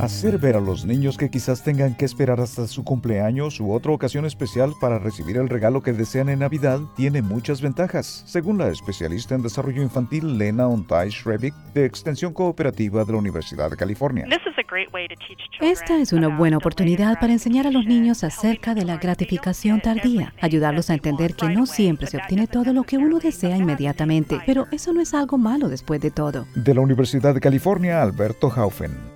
Hacer ver a los niños que quizás tengan que esperar hasta su cumpleaños u otra ocasión especial para recibir el regalo que desean en Navidad tiene muchas ventajas, según la especialista en desarrollo infantil Lena Ontais-Rebic de Extensión Cooperativa de la Universidad de California. Esta es una buena oportunidad para enseñar a los niños acerca de la gratificación tardía, ayudarlos a entender que no siempre se obtiene todo lo que uno desea inmediatamente, pero eso no es algo malo después de todo. De la Universidad de California, Alberto Haufen.